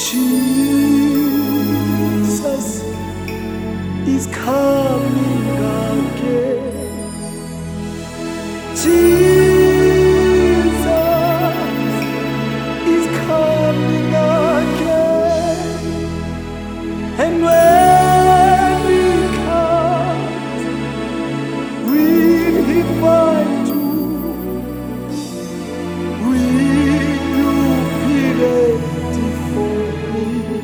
Jesus is coming again. Jesus is coming again. And when he comes, will he find you? Will you be ready for him?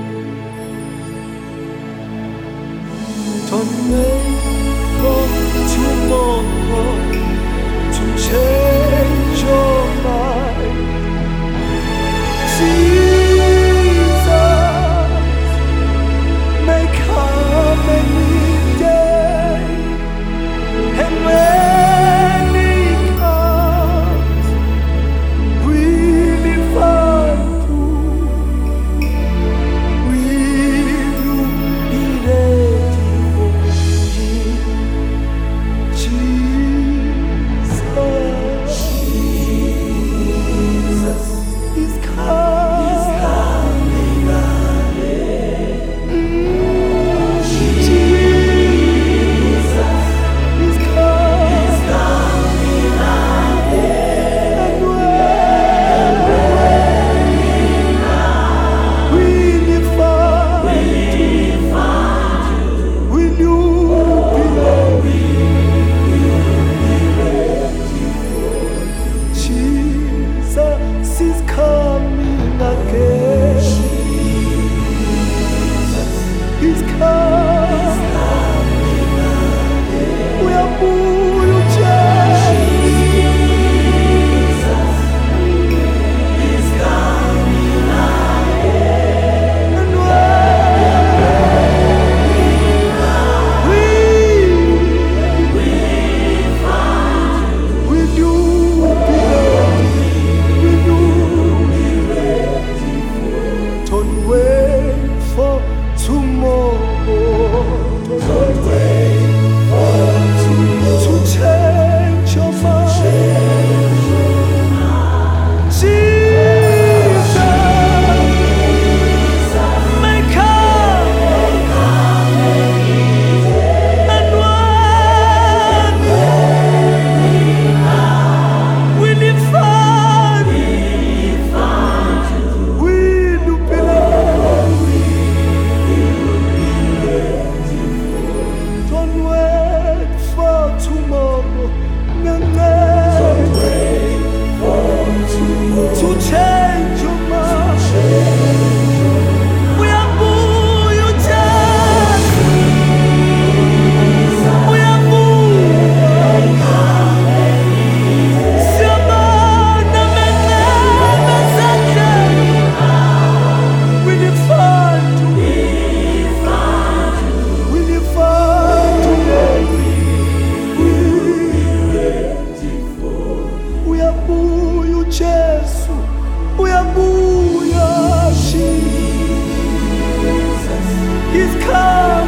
Don't wait for tomorrow to change your mind. Jesus may come any day, and when he comes, will he find you? Will you be ready for him? Jesus is coming again. Jesus is coming again. And when will he find you? Will you be ready? Jesus is coming again. He's coming. We are full of and will you be ready? Will you be ready? Don't wait for tomorrow. Don't wait for tomorrow to change your mind. Jesus may come, and when will he find you? Will you be ready? Don't wait for tomorrow. Don't wait for tomorrow to change your mind. We are full, you just. We are full. Siamana menena Sunday. Will you find you? Will you find you? We are full, you just. We are full, you Jesus. He's come.